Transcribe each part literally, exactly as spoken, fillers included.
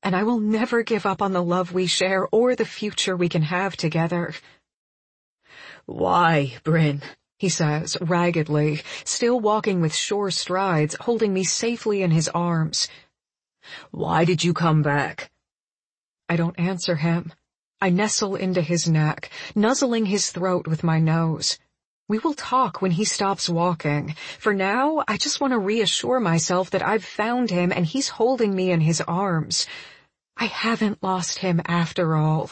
and I will never give up on the love we share or the future we can have together." "Why, Bryn?" he says, raggedly, still walking with sure strides, holding me safely in his arms. "Why did you come back?" I don't answer him. I nestle into his neck, nuzzling his throat with my nose. We will talk when he stops walking. For now, I just want to reassure myself that I've found him and he's holding me in his arms. I haven't lost him after all.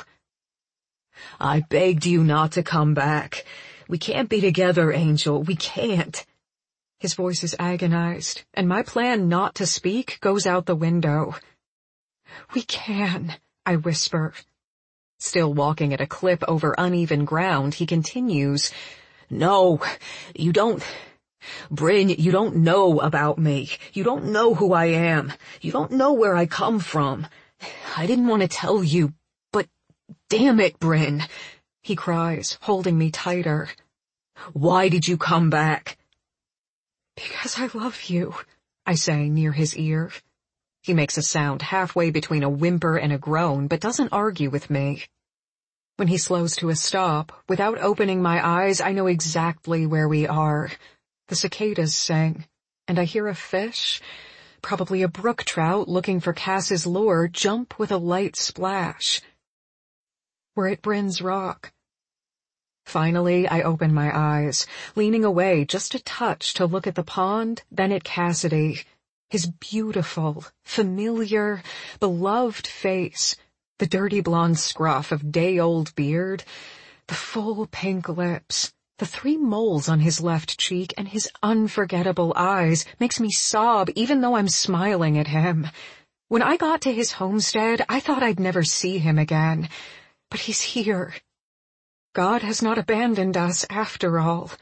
"I begged you not to come back. We can't be together, Angel. We can't." His voice is agonized, and my plan not to speak goes out the window. "We can," I whisper. Still walking at a clip over uneven ground, he continues, "No, you don't... Bryn, you don't know about me. You don't know who I am. You don't know where I come from. I didn't want to tell you, but damn it, Bryn," he cries, holding me tighter. "Why did you come back?" "Because I love you," I say near his ear. He makes a sound halfway between a whimper and a groan, but doesn't argue with me. When he slows to a stop, without opening my eyes, I know exactly where we are. The cicadas sing, and I hear a fish, probably a brook trout looking for Cass's lure, jump with a light splash. We're at Bryn's Rock. Finally, I open my eyes, leaning away just a touch to look at the pond, then at Cassidy. His beautiful, familiar, beloved face, the dirty blonde scruff of day-old beard, the full pink lips, the three moles on his left cheek, and his unforgettable eyes makes me sob even though I'm smiling at him. When I got to his homestead, I thought I'd never see him again, but he's here. God has not abandoned us after all.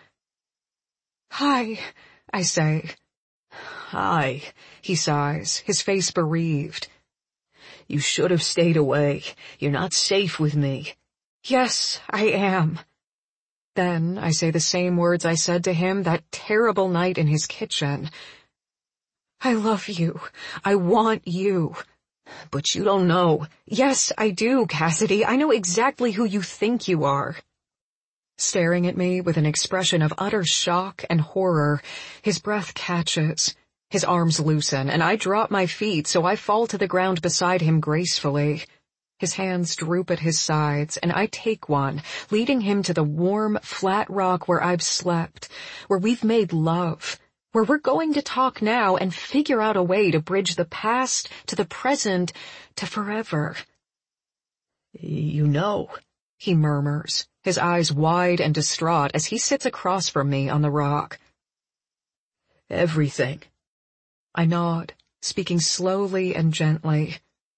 "Hi," I say. "Hi," he sighs, his face bereaved. "You should have stayed away. You're not safe with me." "Yes, I am." Then I say the same words I said to him that terrible night in his kitchen. "I love you. I want you." "But you don't know." "Yes, I do, Cassidy. I know exactly who you think you are." Staring at me with an expression of utter shock and horror, his breath catches. His arms loosen, and I drop my feet so I fall to the ground beside him gracefully. His hands droop at his sides, and I take one, leading him to the warm, flat rock where I've slept, where we've made love, where we're going to talk now and figure out a way to bridge the past to the present to forever. "You know," he murmurs, his eyes wide and distraught as he sits across from me on the rock. "Everything." I nod, speaking slowly and gently.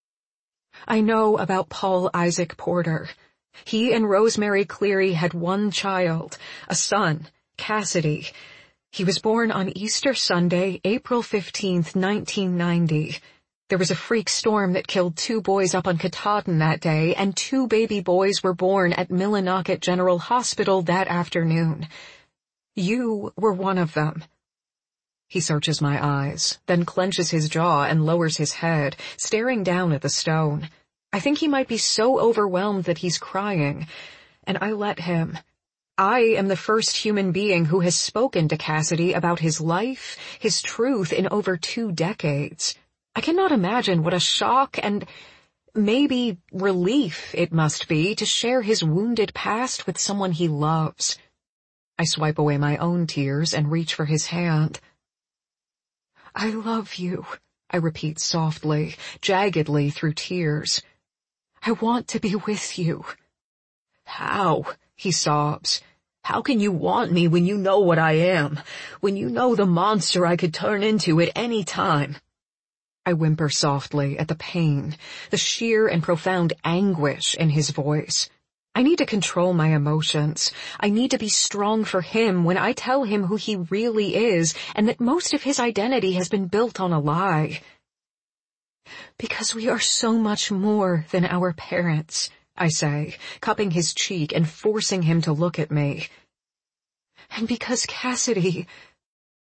"I know about Paul Isaac Porter. He and Rosemary Cleary had one child, a son, Cassidy. He was born on Easter Sunday, April fifteenth, nineteen ninety. There was a freak storm that killed two boys up on Katahdin that day, and two baby boys were born at Millinocket General Hospital that afternoon. You were one of them." He searches my eyes, then clenches his jaw and lowers his head, staring down at the stone. I think he might be so overwhelmed that he's crying, and I let him. I am the first human being who has spoken to Cassidy about his life, his truth in over two decades. I cannot imagine what a shock and maybe relief it must be to share his wounded past with someone he loves. I swipe away my own tears and reach for his hand. "I love you," I repeat softly, jaggedly through tears. "I want to be with you." "How?" he sobs. "How can you want me when you know what I am? When you know the monster I could turn into at any time?" I whimper softly at the pain, the sheer and profound anguish in his voice. I need to control my emotions. I need to be strong for him when I tell him who he really is and that most of his identity has been built on a lie. "Because we are so much more than our parents," I say, cupping his cheek and forcing him to look at me. "And because, Cassidy,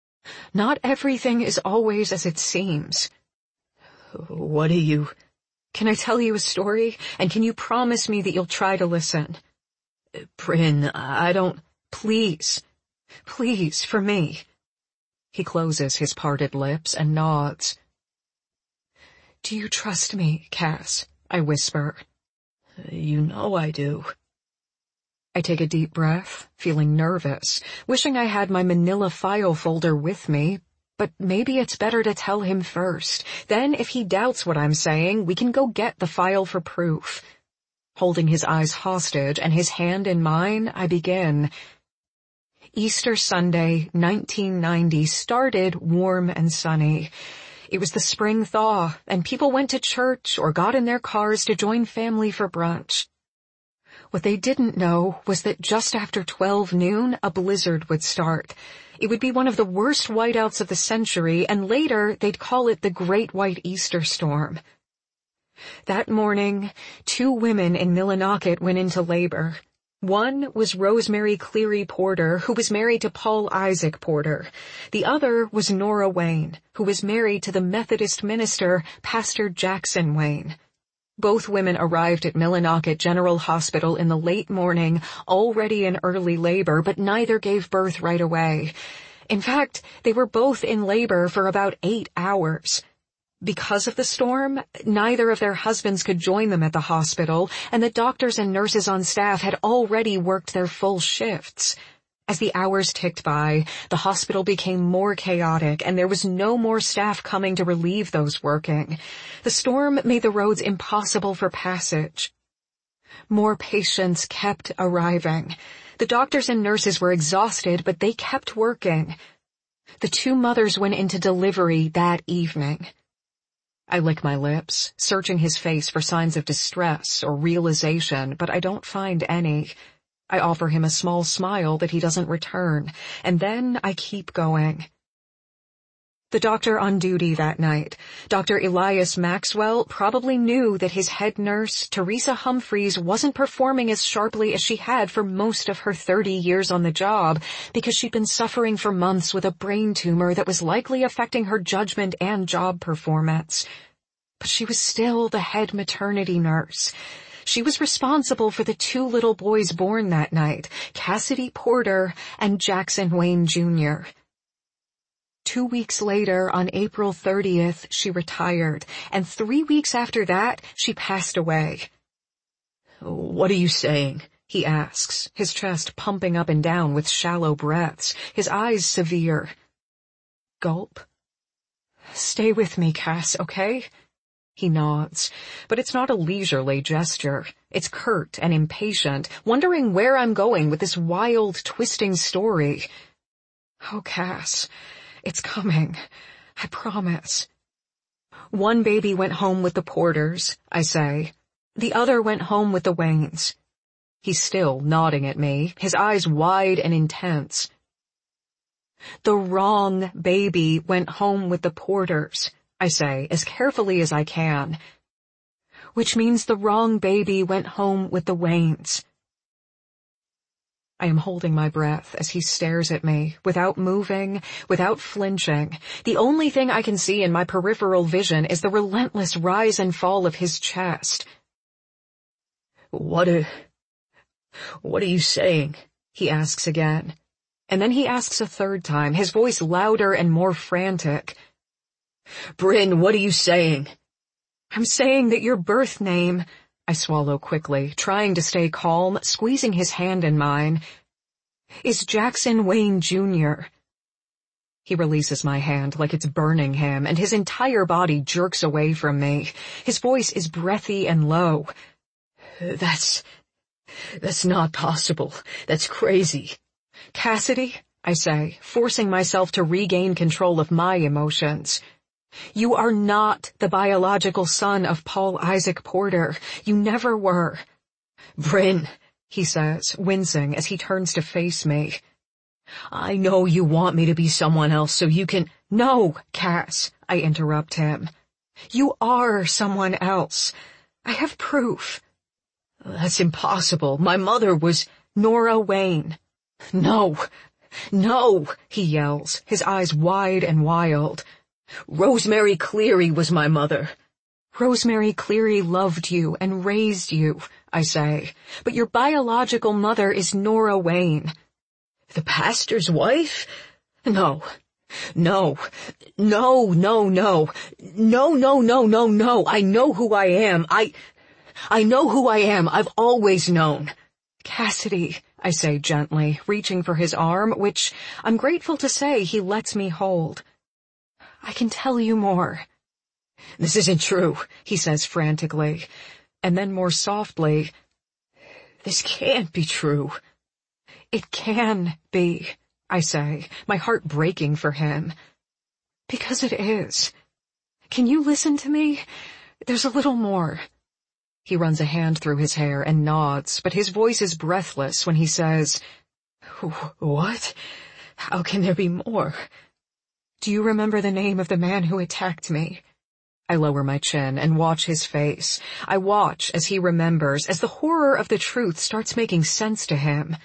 not everything is always as it seems." "What do you... Can I tell you a story? And can you promise me that you'll try to listen? Bryn, I don't... Please. Please, for me. He closes his parted lips and nods. Do you trust me, Cass? I whisper. You know I do. I take a deep breath, feeling nervous, wishing I had my manila file folder with me, but maybe it's better to tell him first. Then, if he doubts what I'm saying, we can go get the file for proof. Holding his eyes hostage and his hand in mine, I begin. Easter Sunday, nineteen ninety, started warm and sunny. It was the spring thaw, and people went to church or got in their cars to join family for brunch. What they didn't know was that just after twelve noon, a blizzard would start. It would be one of the worst whiteouts of the century, and later they'd call it the Great White Easter Storm. That morning, two women in Millinocket went into labor. One was Rosemary Cleary Porter, who was married to Paul Isaac Porter. The other was Nora Wayne, who was married to the Methodist minister, Pastor Jackson Wayne. Both women arrived at Millinocket General Hospital in the late morning, already in early labor, but neither gave birth right away. In fact, they were both in labor for about eight hours. Because of the storm, neither of their husbands could join them at the hospital, and the doctors and nurses on staff had already worked their full shifts. As the hours ticked by, the hospital became more chaotic, and there was no more staff coming to relieve those working. The storm made the roads impossible for passage. More patients kept arriving. The doctors and nurses were exhausted, but they kept working. The two mothers went into delivery that evening. I lick my lips, searching his face for signs of distress or realization, but I don't find any. I offer him a small smile that he doesn't return, and then I keep going. The doctor on duty that night, Doctor Elias Maxwell, probably knew that his head nurse, Teresa Humphreys, wasn't performing as sharply as she had for most of her thirty years on the job, because she'd been suffering for months with a brain tumor that was likely affecting her judgment and job performance. But she was still the head maternity nurse. She was responsible for the two little boys born that night, Cassidy Porter and Jackson Wayne Junior Two weeks later, on April thirtieth, she retired, and three weeks after that, she passed away. What are you saying? He asks, his chest pumping up and down with shallow breaths, his eyes severe. Gulp. Stay with me, Cass, okay? He nods, but it's not a leisurely gesture. It's curt and impatient, wondering where I'm going with this wild, twisting story. Oh, Cass, it's coming. I promise. One baby went home with the Porters, I say. The other went home with the Waynes. He's still nodding at me, his eyes wide and intense. The wrong baby went home with the Porters, I say, as carefully as I can. Which means the wrong baby went home with the Waynes. I am holding my breath as he stares at me, without moving, without flinching. The only thing I can see in my peripheral vision is the relentless rise and fall of his chest. What are... what are you saying? He asks again. And then he asks a third time, his voice louder and more frantic. Bryn, what are you saying? I'm saying that your birth name... I swallow quickly, trying to stay calm, squeezing his hand in mine. Is Jackson Wayne Junior He releases my hand like it's burning him, and his entire body jerks away from me. His voice is breathy and low. That's... that's not possible. That's crazy. Cassidy, I say, forcing myself to regain control of my emotions. You are not the biological son of Paul Isaac Porter. You never were. Bryn, he says, wincing as he turns to face me. I know you want me to be someone else so you can... No, Cass, I interrupt him. You are someone else. I have proof. That's impossible. My mother was... Nora Wayne. No, no, he yells, his eyes wide and wild. Rosemary Cleary was my mother. Rosemary Cleary loved you and raised you, I say, but your biological mother is Nora Wayne. The pastor's wife? No. No. No, no, no. No, no, no, no, no. I know who I am. I... I know who I am. I've always known. Cassidy, I say gently, reaching for his arm, which I'm grateful to say he lets me hold. I can tell you more. This isn't true, he says frantically, and then more softly, this can't be true. It can be, I say, my heart breaking for him. Because it is. Can you listen to me? There's a little more. He runs a hand through his hair and nods, but his voice is breathless when he says, What? How can there be more? Do you remember the name of the man who attacked me? I lower my chin and watch his face. I watch as he remembers, as the horror of the truth starts making sense to him.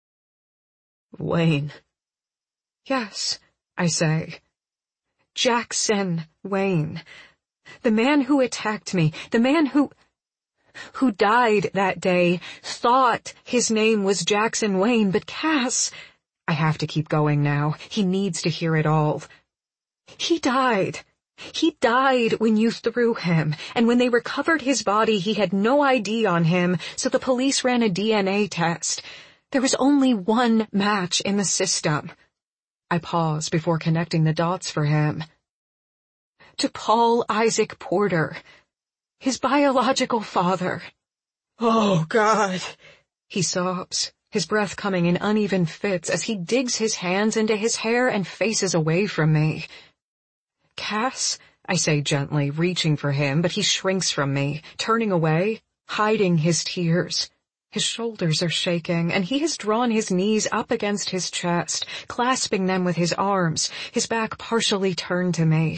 Wayne. Yes, I say. Jackson Wayne. The man who attacked me, the man who... who died that day, thought his name was Jackson Wayne, but Cass... I have to keep going now. He needs to hear it all. He died. He died when you threw him, and when they recovered his body, he had no I D on him, so the police ran a D N A test. There was only one match in the system. I pause before connecting the dots for him. To Paul Isaac Porter, his biological father. Oh, God, he sobs, his breath coming in uneven fits as he digs his hands into his hair and faces away from me. Cass, I say gently, reaching for him, but he shrinks from me, turning away, hiding his tears. His shoulders are shaking, and he has drawn his knees up against his chest, clasping them with his arms, his back partially turned to me.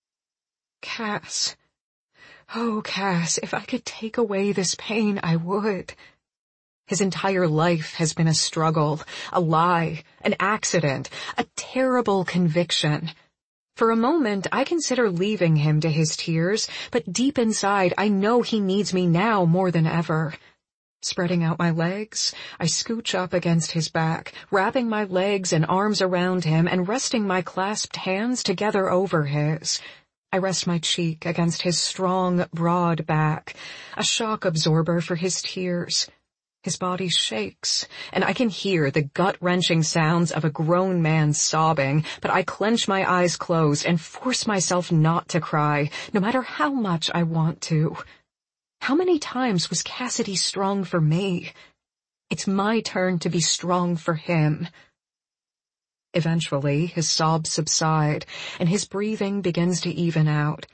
Cass. Oh, Cass, if I could take away this pain, I would. His entire life has been a struggle, a lie, an accident, a terrible conviction. For a moment, I consider leaving him to his tears, but deep inside, I know he needs me now more than ever. Spreading out my legs, I scooch up against his back, wrapping my legs and arms around him and resting my clasped hands together over his. I rest my cheek against his strong, broad back, a shock absorber for his tears. His body shakes, and I can hear the gut-wrenching sounds of a grown man sobbing, but I clench my eyes closed and force myself not to cry, no matter how much I want to. How many times was Cassidy strong for me? It's my turn to be strong for him. Eventually, his sobs subside, and his breathing begins to even out.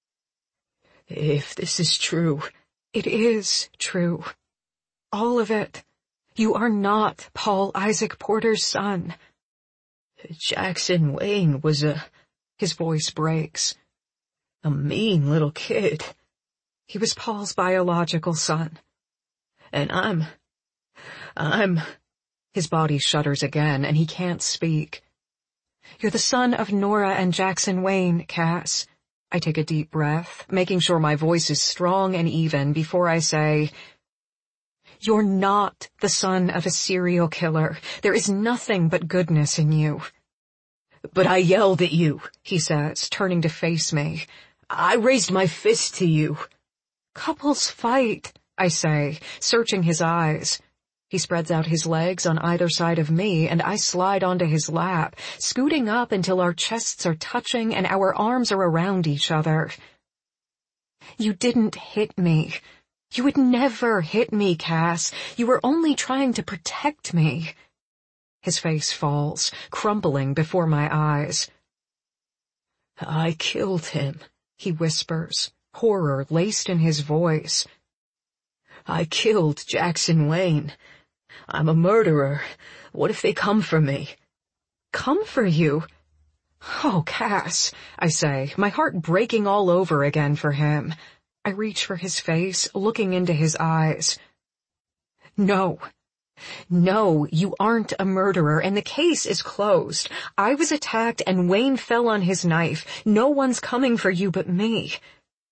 If this is true... It is true. All of it. You are not Paul Isaac Porter's son. Jackson Wayne was a... His voice breaks. A mean little kid. He was Paul's biological son. And I'm... I'm... His body shudders again, and he can't speak. You're the son of Nora and Jackson Wayne, Cass. I take a deep breath, making sure my voice is strong and even before I say... You're not the son of a serial killer. There is nothing but goodness in you. But I yelled at you, he says, turning to face me. I raised my fist to you. Couples fight, I say, searching his eyes. He spreads out his legs on either side of me, and I slide onto his lap, scooting up until our chests are touching and our arms are around each other. You didn't hit me. You would never hit me, Cass. You were only trying to protect me. His face falls, crumpling before my eyes. I killed him, he whispers, horror laced in his voice. I killed Jackson Wayne. I'm a murderer. What if they come for me? Come for you? Oh, Cass, I say, my heart breaking all over again for him. I reach for his face, looking into his eyes. No. No, you aren't a murderer, and the case is closed. I was attacked, and Wayne fell on his knife. No one's coming for you but me.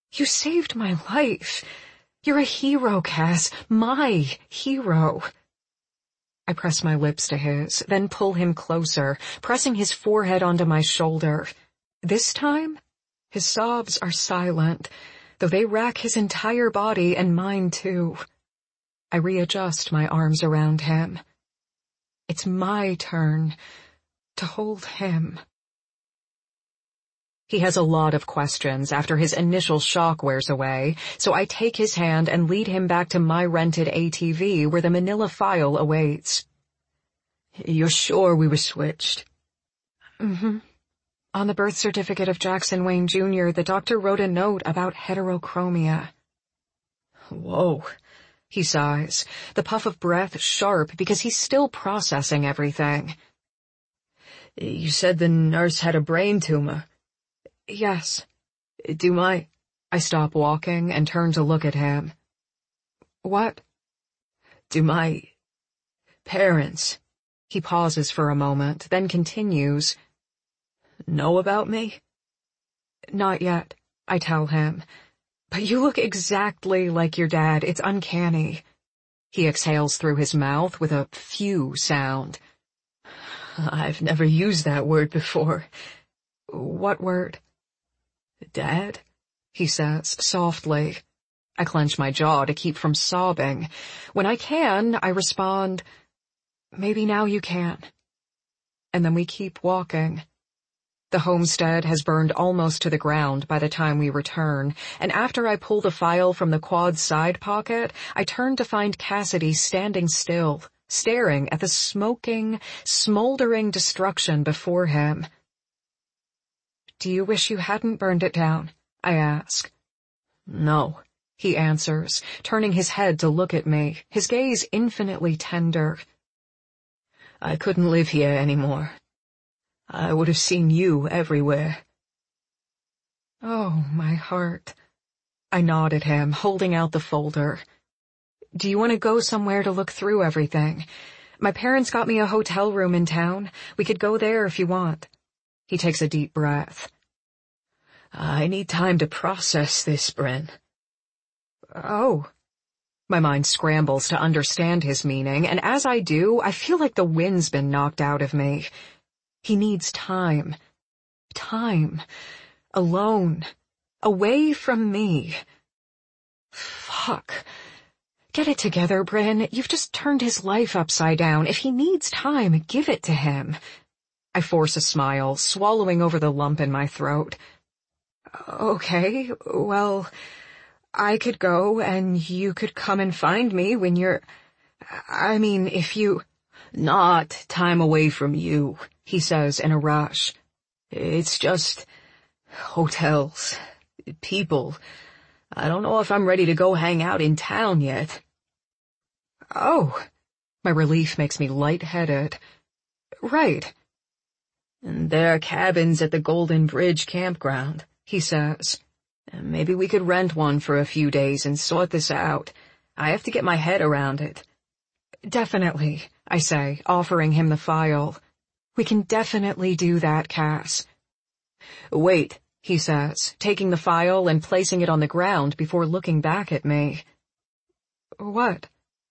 You saved my life. You're a hero, Cass. My hero. I press my lips to his, then pull him closer, pressing his forehead onto my shoulder. This time, his sobs are silent, though they rack his entire body and mine too. I readjust my arms around him. It's my turn to hold him. He has a lot of questions after his initial shock wears away, so I take his hand and lead him back to my rented A T V where the manila file awaits. You're sure we were switched? Mm-hmm. On the birth certificate of Jackson Wayne Junior, the doctor wrote a note about heterochromia. Whoa, he sighs, the puff of breath sharp because he's still processing everything. You said the nurse had a brain tumor. Yes. Do my... I stop walking and turn to look at him. What? Do my... parents... He pauses for a moment, then continues. Know about me? Not yet, I tell him. But you look exactly like your dad. It's uncanny. He exhales through his mouth with a phew sound. I've never used that word before. What word? Dad, he says, softly. I clench my jaw to keep from sobbing. When I can, I respond, maybe now you can. And then we keep walking. The homestead has burned almost to the ground by the time we return, and after I pull the file from the quad's side pocket, I turn to find Cassidy standing still, staring at the smoking, smoldering destruction before him. Do you wish you hadn't burned it down? I ask. No, he answers, turning his head to look at me, his gaze infinitely tender. I couldn't live here anymore. I would have seen you everywhere. Oh, my heart. I nod at him, holding out the folder. Do you want to go somewhere to look through everything? My parents got me a hotel room in town. We could go there if you want. He takes a deep breath. I need time to process this, Bryn. Oh. My mind scrambles to understand his meaning, and as I do, I feel like the wind's been knocked out of me. He needs time. Time. Alone. Away from me. Fuck. Get it together, Bryn. You've just turned his life upside down. If he needs time, give it to him. I force a smile, swallowing over the lump in my throat. Okay, well, I could go and you could come and find me when you're... I mean, if you... Not time away from you, he says in a rush. It's just... hotels. People. I don't know if I'm ready to go hang out in town yet. Oh. My relief makes me lightheaded. Right. And there are cabins at the Golden Bridge campground, he says. Maybe we could rent one for a few days and sort this out. I have to get my head around it. Definitely, I say, offering him the file. We can definitely do that, Cass. Wait, he says, taking the file and placing it on the ground before looking back at me. What?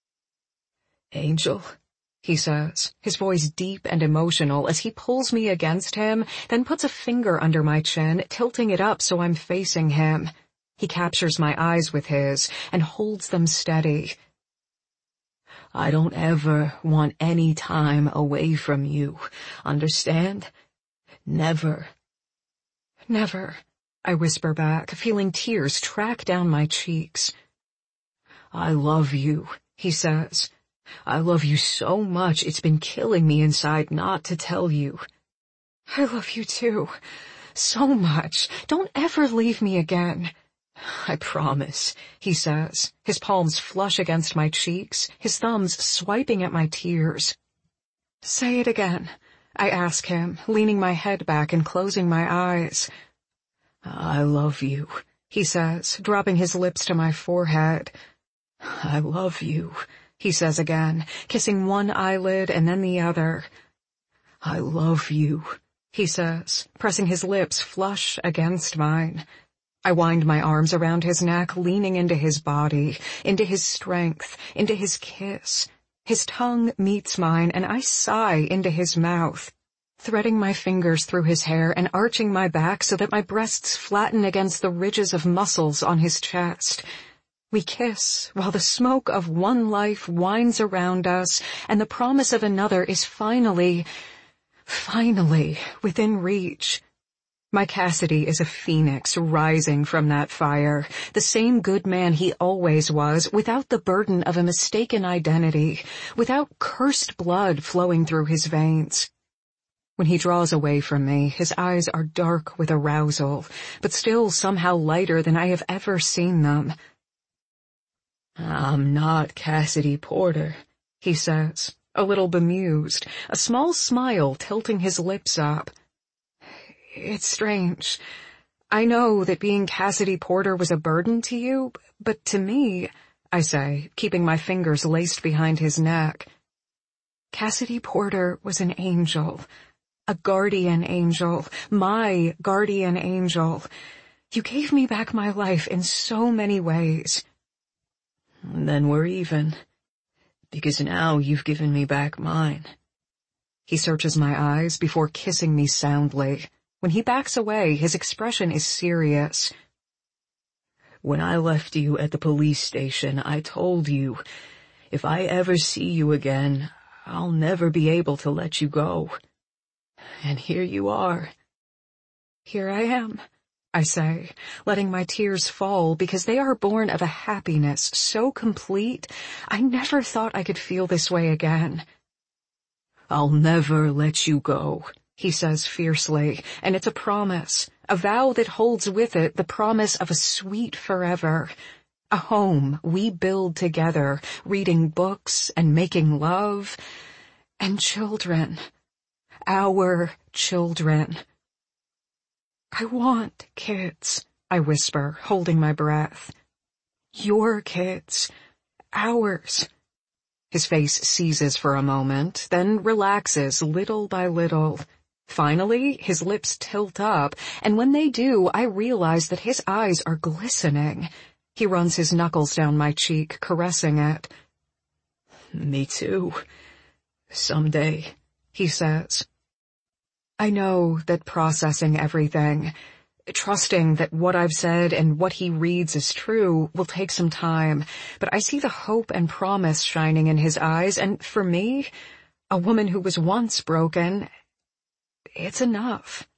Angel, he says, his voice deep and emotional as he pulls me against him, then puts a finger under my chin, tilting it up so I'm facing him. He captures my eyes with his and holds them steady. I don't ever want any time away from you, understand? Never. Never, I whisper back, feeling tears track down my cheeks. I love you, he says. I love you so much it's been killing me inside not to tell you. I love you too. So much. Don't ever leave me again. I promise, he says, his palms flush against my cheeks, his thumbs swiping at my tears. Say it again, I ask him, leaning my head back and closing my eyes. I love you, he says, dropping his lips to my forehead. I love you, he says again, kissing one eyelid and then the other. I love you, he says, pressing his lips flush against mine. I wind my arms around his neck, leaning into his body, into his strength, into his kiss. His tongue meets mine, and I sigh into his mouth, threading my fingers through his hair and arching my back so that my breasts flatten against the ridges of muscles on his chest. We kiss while the smoke of one life winds around us, and the promise of another is finally, finally within reach. My Cassidy is a phoenix rising from that fire, the same good man he always was, without the burden of a mistaken identity, without cursed blood flowing through his veins. When he draws away from me, his eyes are dark with arousal, but still somehow lighter than I have ever seen them. "I'm not Cassidy Porter," he says, a little bemused, a small smile tilting his lips up. It's strange. I know that being Cassidy Porter was a burden to you, but to me, I say, keeping my fingers laced behind his neck, Cassidy Porter was an angel, a guardian angel, my guardian angel. You gave me back my life in so many ways. Then we're even, because now you've given me back mine. He searches my eyes before kissing me soundly. When he backs away, his expression is serious. When I left you at the police station, I told you, if I ever see you again, I'll never be able to let you go. And here you are. Here I am, I say, letting my tears fall because they are born of a happiness so complete, I never thought I could feel this way again. I'll never let you go, he says fiercely, and it's a promise, a vow that holds with it the promise of a sweet forever. A home we build together, reading books and making love, and children. Our children. I want kids, I whisper, holding my breath. Your kids. Ours. His face seizes for a moment, then relaxes little by little. Finally, his lips tilt up, and when they do, I realize that his eyes are glistening. He runs his knuckles down my cheek, caressing it. Me too. Someday, he says. I know that processing everything, trusting that what I've said and what he reads is true, will take some time, but I see the hope and promise shining in his eyes, and for me, a woman who was once broken, it's enough.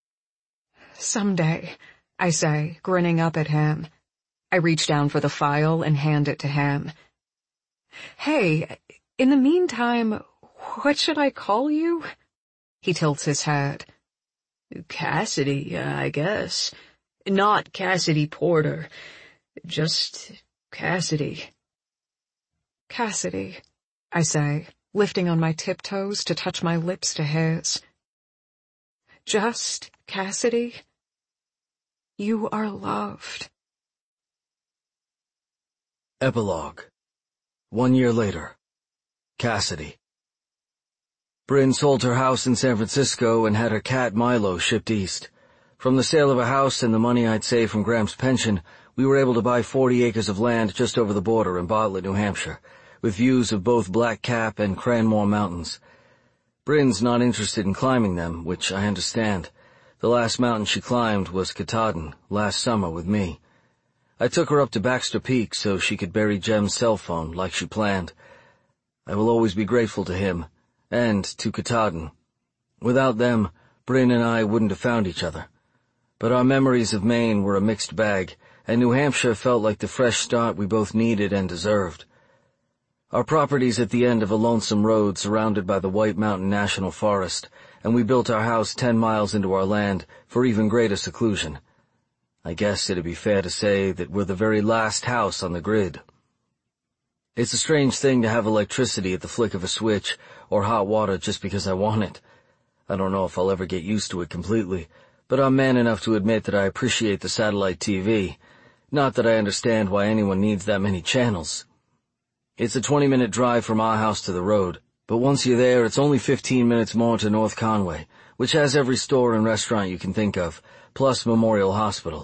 Someday, I say, grinning up at him. I reach down for the file and hand it to him. Hey, in the meantime, what should I call you? He tilts his head. Cassidy, I guess. Not Cassidy Porter. Just Cassidy. Cassidy, I say, lifting on my tiptoes to touch my lips to his. Just Cassidy. You are loved. Epilogue. One year later. Cassidy. Bryn sold her house in San Francisco and had her cat Milo shipped east. From the sale of a house and the money I'd saved from Graham's pension, we were able to buy forty acres of land just over the border in Bartlett, New Hampshire, with views of both Black Cap and Cranmore Mountains. Bryn's not interested in climbing them, which I understand. The last mountain she climbed was Katahdin, last summer with me. I took her up to Baxter Peak so she could bury Jem's cell phone like she planned. I will always be grateful to him, and to Katahdin. Without them, Bryn and I wouldn't have found each other. But our memories of Maine were a mixed bag, and New Hampshire felt like the fresh start we both needed and deserved. Our property's at the end of a lonesome road surrounded by the White Mountain National Forest, and we built our house ten miles into our land for even greater seclusion. I guess it'd be fair to say that we're the very last house on the grid. It's a strange thing to have electricity at the flick of a switch, or hot water just because I want it. I don't know if I'll ever get used to it completely, but I'm man enough to admit that I appreciate the satellite T V. Not that I understand why anyone needs that many channels. It's a twenty-minute drive from our house to the road, but once you're there, it's only fifteen minutes more to North Conway, which has every store and restaurant you can think of, plus Memorial Hospital.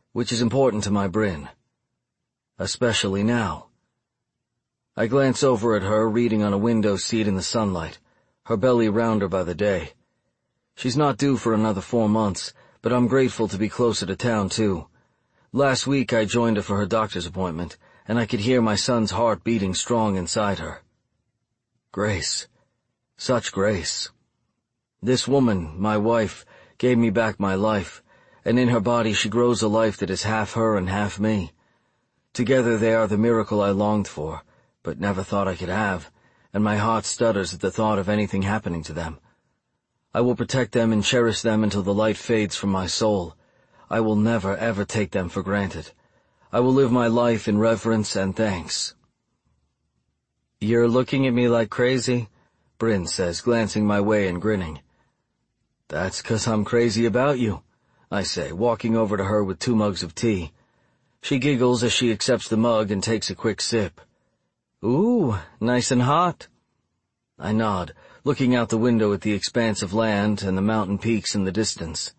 which is important to my Bryn. Especially now. I glance over at her, reading on a window seat in the sunlight, her belly rounder by the day. She's not due for another four months, but I'm grateful to be closer to town, too. Last week I joined her for her doctor's appointment, and I could hear my son's heart beating strong inside her. Grace. Such grace. This woman, my wife, gave me back my life, and in her body she grows a life that is half her and half me. Together they are the miracle I longed for, but never thought I could have, and my heart stutters at the thought of anything happening to them. I will protect them and cherish them until the light fades from my soul. I will never, ever take them for granted. I will live my life in reverence and thanks. "You're looking at me like crazy," Bryn says, glancing my way and grinning. "That's 'cause I'm crazy about you," I say, walking over to her with two mugs of tea. She giggles as she accepts the mug and takes a quick sip. "Ooh, nice and hot." I nod, looking out the window at the expanse of land and the mountain peaks in the distance.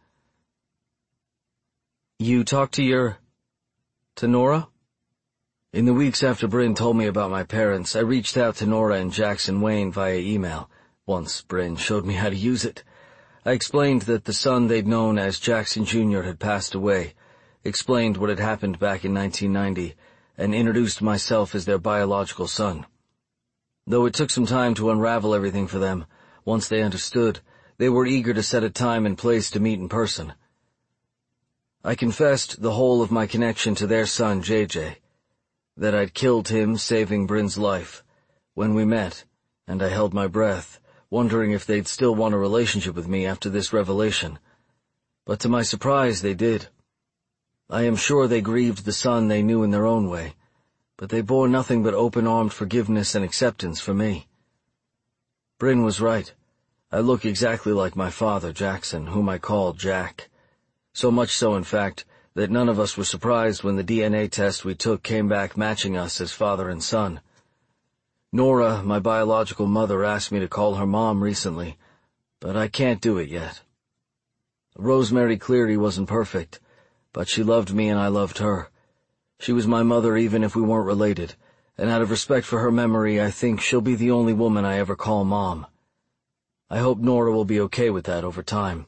"You talked to your... to Nora?" In the weeks after Bryn told me about my parents, I reached out to Nora and Jackson Wayne via email. Once Bryn showed me how to use it. I explained that the son they'd known as Jackson Junior had passed away, explained what had happened back in nineteen ninety, and introduced myself as their biological son. Though it took some time to unravel everything for them, once they understood, they were eager to set a time and place to meet in person. I confessed the whole of my connection to their son, J J, that I'd killed him saving Bryn's life when we met, and I held my breath, wondering if they'd still want a relationship with me after this revelation. But to my surprise, they did. I am sure they grieved the son they knew in their own way, but they bore nothing but open-armed forgiveness and acceptance for me. Bryn was right. I look exactly like my father, Jackson, whom I called Jack. So much so, in fact, that none of us were surprised when the D N A test we took came back matching us as father and son. Nora, my biological mother, asked me to call her Mom recently, but I can't do it yet. Rosemary Cleary wasn't perfect, but she loved me and I loved her. She was my mother even if we weren't related, and out of respect for her memory, I think she'll be the only woman I ever call Mom. I hope Nora will be okay with that over time.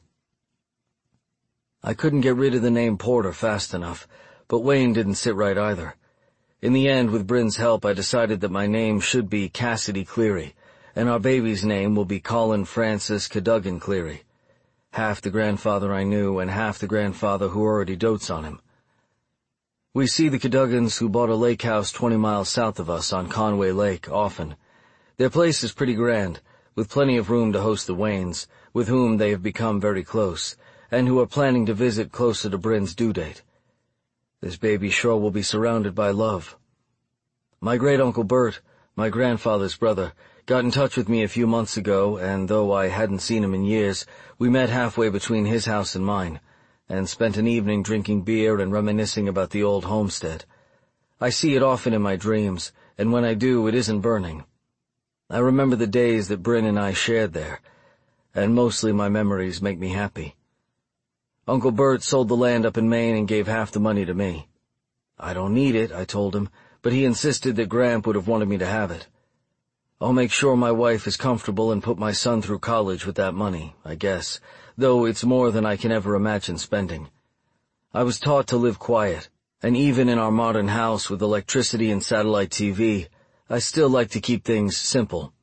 I couldn't get rid of the name Porter fast enough, but Wayne didn't sit right either. In the end, with Bryn's help, I decided that my name should be Cassidy Cleary, and our baby's name will be Colin Francis Cadogan Cleary. Half the grandfather I knew and half the grandfather who already dotes on him. We see the Cadogans, who bought a lake house twenty miles south of us on Conway Lake, often. Their place is pretty grand, with plenty of room to host the Waynes, with whom they have become very close, and who are planning to visit closer to Bryn's due date. This baby sure will be surrounded by love. My great-uncle Bert, my grandfather's brother, got in touch with me a few months ago, and though I hadn't seen him in years, we met halfway between his house and mine, and spent an evening drinking beer and reminiscing about the old homestead. I see it often in my dreams, and when I do, it isn't burning. I remember the days that Bryn and I shared there, and mostly my memories make me happy. Uncle Bert sold the land up in Maine and gave half the money to me. I don't need it, I told him, but he insisted that Gramp would have wanted me to have it. I'll make sure my wife is comfortable and put my son through college with that money, I guess, though it's more than I can ever imagine spending. I was taught to live quiet, and even in our modern house with electricity and satellite T V, I still like to keep things simple.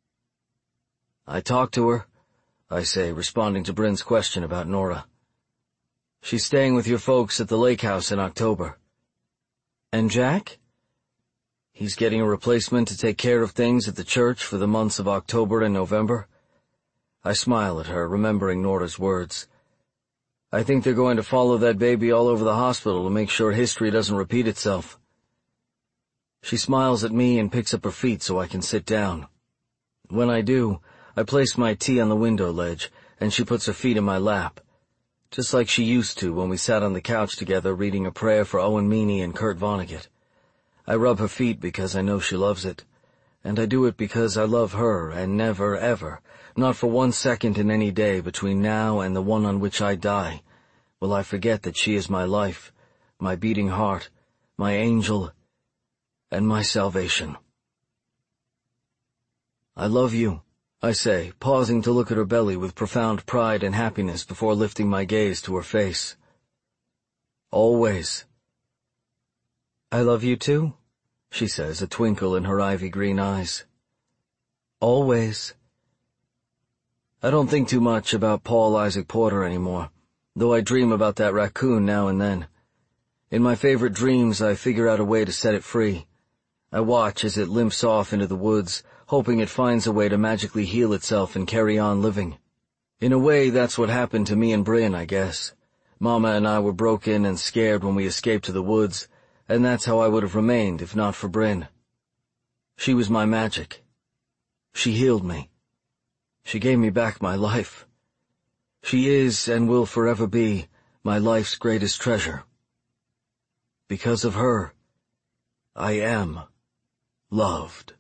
I talked to her, I say, responding to Bryn's question about Nora. She's staying with your folks at the lake house in October. And Jack? He's getting a replacement to take care of things at the church for the months of October and November. I smile at her, remembering Nora's words. I think they're going to follow that baby all over the hospital to make sure history doesn't repeat itself. She smiles at me and picks up her feet so I can sit down. When I do, I place my tea on the window ledge, and she puts her feet in my lap, just like she used to when we sat on the couch together reading a prayer for Owen Meany and Kurt Vonnegut. I rub her feet because I know she loves it, and I do it because I love her, and never, ever, not for one second in any day between now and the one on which I die, will I forget that she is my life, my beating heart, my angel, and my salvation. I love you, I say, pausing to look at her belly with profound pride and happiness before lifting my gaze to her face. Always. I love you too, she says, a twinkle in her ivy-green eyes. Always. I don't think too much about Paul Isaac Porter anymore, though I dream about that raccoon now and then. In my favorite dreams, I figure out a way to set it free. I watch as it limps off into the woods, hoping it finds a way to magically heal itself and carry on living. In a way, that's what happened to me and Bryn, I guess. Mama and I were broken and scared when we escaped to the woods, and that's how I would have remained if not for Bryn. She was my magic. She healed me. She gave me back my life. She is and will forever be my life's greatest treasure. Because of her, I am loved.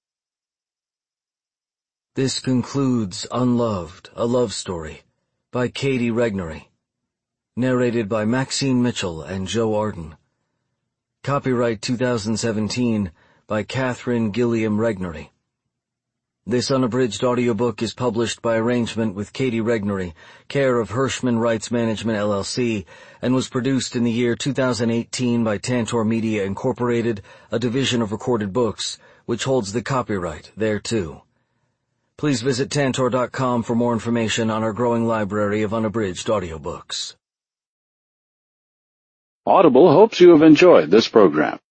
This concludes Unloved, a Love Story by Katie Regnery. Narrated by Maxine Mitchell and Joe Arden. Copyright two thousand seventeen by Catherine Gilliam Regnery. This unabridged audiobook is published by arrangement with Katie Regnery, care of Hirschman Rights Management L L C, and was produced in the year two thousand eighteen by Tantor Media Incorporated, a division of Recorded Books, which holds the copyright thereto. Please visit Tantor dot com for more information on our growing library of unabridged audiobooks. Audible hopes you have enjoyed this program.